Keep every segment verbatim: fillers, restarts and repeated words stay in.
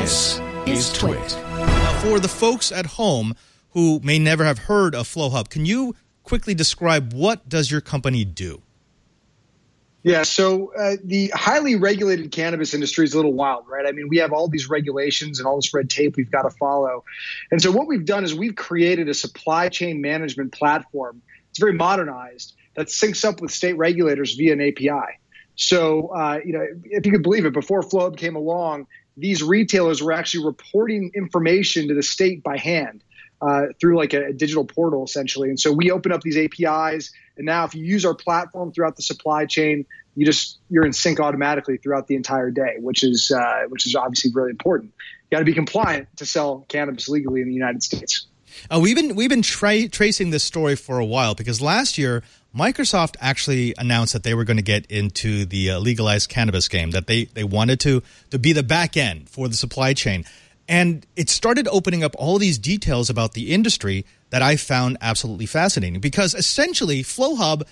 This is Twit. Now, for the folks at home who may never have heard of FlowHub, can you quickly describe what does your company do? Yeah, so uh, the highly regulated cannabis industry is a little wild, right? I mean, we have all these regulations and all this red tape we've got to follow. And so what we've done is we've created a supply chain management platform. It's very modernized that syncs up with state regulators via an A P I. So, uh, you know, if you could believe it, before FlowHub came along, these retailers were actually reporting information to the state by hand uh, through like a, a digital portal, essentially. And so we open up these A P Is, and now if you use our platform throughout the supply chain, you just you're in sync automatically throughout the entire day, which is uh, which is obviously really important. You got to be compliant to sell cannabis legally in the United States. Uh, we've been we've been tra- tracing this story for a while because last year Microsoft actually announced that they were going to get into the uh, legalized cannabis game, that they, they wanted to, to be the back end for the supply chain. And it started opening up all these details about the industry that I found absolutely fascinating because essentially FlowHub,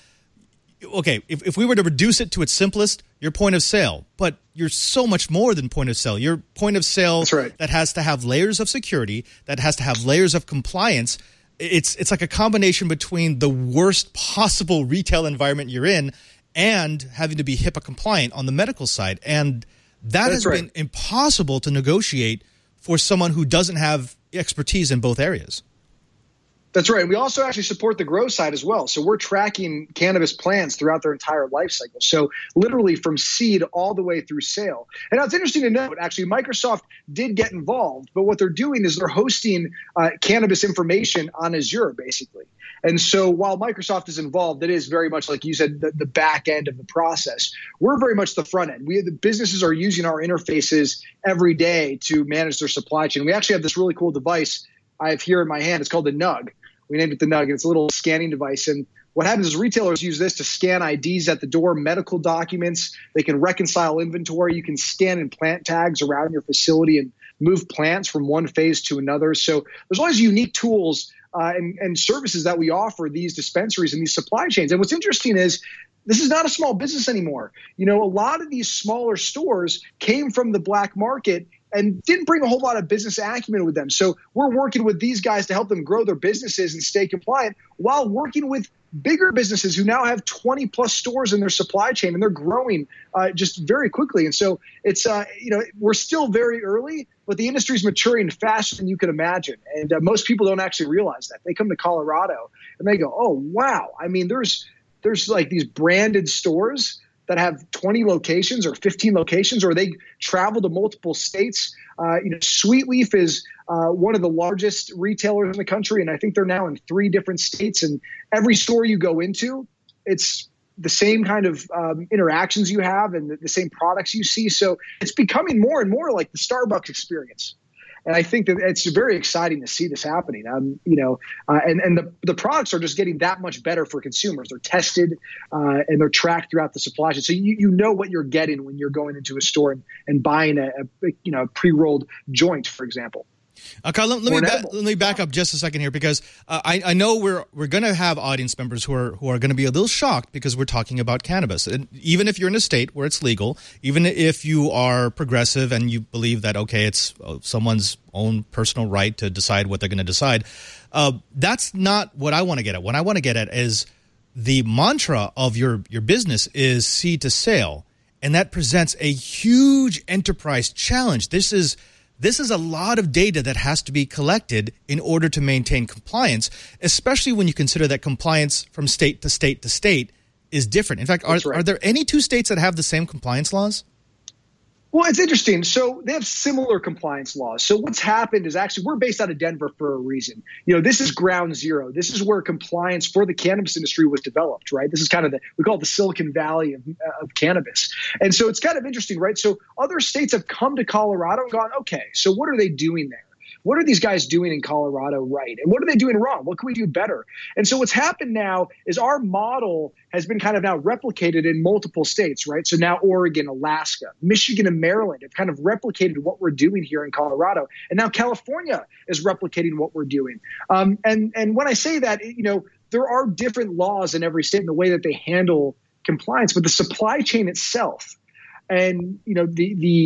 okay, if, if we were to reduce it to its simplest, your point of sale, but you're so much more than point of sale. Your point of sale That's right. that has to have layers of security, that has to have layers of compliance. It's it's like a combination between the worst possible retail environment you're in and having to be HIPAA compliant on the medical side. And that That's has right. been impossible to negotiate for someone who doesn't have expertise in both areas. That's right. We also actually support the grow side as well. So we're tracking cannabis plants throughout their entire life cycle. So literally from seed all the way through sale. And now it's interesting to note, actually, Microsoft did get involved, but what they're doing is they're hosting uh, cannabis information on Azure, basically. And so while Microsoft is involved, it is very much, like you said, the, the back end of the process. We're very much the front end. We, the businesses are using our interfaces every day to manage their supply chain. We actually have this really cool device I have here in my hand. It's called the Nug. We named it the Nug. It's a little scanning device. And what happens is retailers use this to scan I Ds at the door, medical documents. They can reconcile inventory. You can scan in plant tags around your facility and move plants from one phase to another. So there's all these unique tools uh, and, and services that we offer these dispensaries and these supply chains. And what's interesting is this is not a small business anymore. You know, a lot of these smaller stores came from the black market and didn't bring a whole lot of business acumen with them. So we're working with these guys to help them grow their businesses and stay compliant while working with bigger businesses who now have twenty plus stores in their supply chain, and they're growing uh, just very quickly. And so it's, uh, you know, we're still very early, but the industry is maturing faster than you can imagine. And uh, most people don't actually realize that. They come to Colorado and they go, oh, wow. I mean, there's there's like these branded stores that have twenty locations or fifteen locations, or they travel to multiple states. Uh, you know, Sweet Leaf is uh, one of the largest retailers in the country, and I think they're now in three different states. And every store you go into, it's the same kind of um, interactions you have and the, the same products you see. So it's becoming more and more like the Starbucks experience. And I think that it's very exciting to see this happening. Um, you know, uh, and and the the products are just getting that much better for consumers. They're tested uh, and they're tracked throughout the supply chain, so you you know what you're getting when you're going into a store and, and buying a, a you know pre-rolled joint, for example. Uh, Kyle, let, let, me ba- let me back up just a second here because uh, I, I know we're we're going to have audience members who are who are going to be a little shocked because we're talking about cannabis. And even if you're in a state where it's legal, even if you are progressive and you believe that, okay, it's someone's own personal right to decide what they're going to decide, uh, that's not what I want to get at. What I want to get at is the mantra of your, your business is seed to sale, and that presents a huge enterprise challenge. This is This is a lot of data that has to be collected in order to maintain compliance, especially when you consider that compliance from state to state to state is different. In fact, are, right. are there any two states that have the same compliance laws? Well, it's interesting. So they have similar compliance laws. So what's happened is actually we're based out of Denver for a reason. You know, this is ground zero. This is where compliance for the cannabis industry was developed, right? This is kind of the, we call it the Silicon Valley of, of cannabis. And so it's kind of interesting, right? So other states have come to Colorado and gone, okay, so what are they doing there? What are these guys doing in Colorado right? And what are they doing wrong? What can we do better? And so what's happened now is our model has been kind of now replicated in multiple states, right? So now Oregon, Alaska, Michigan, and Maryland have kind of replicated what we're doing here in Colorado. And now California is replicating what we're doing. Um, and, and when I say that, you know, there are different laws in every state in the way that they handle compliance, but the supply chain itself and, you know, the, the,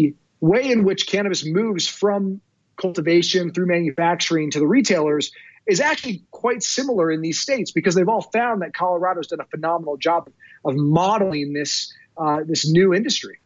way in which cannabis moves from cultivation through manufacturing to the retailers is actually quite similar in these states, because they've all found that Colorado's done a phenomenal job of modeling this uh, this new industry.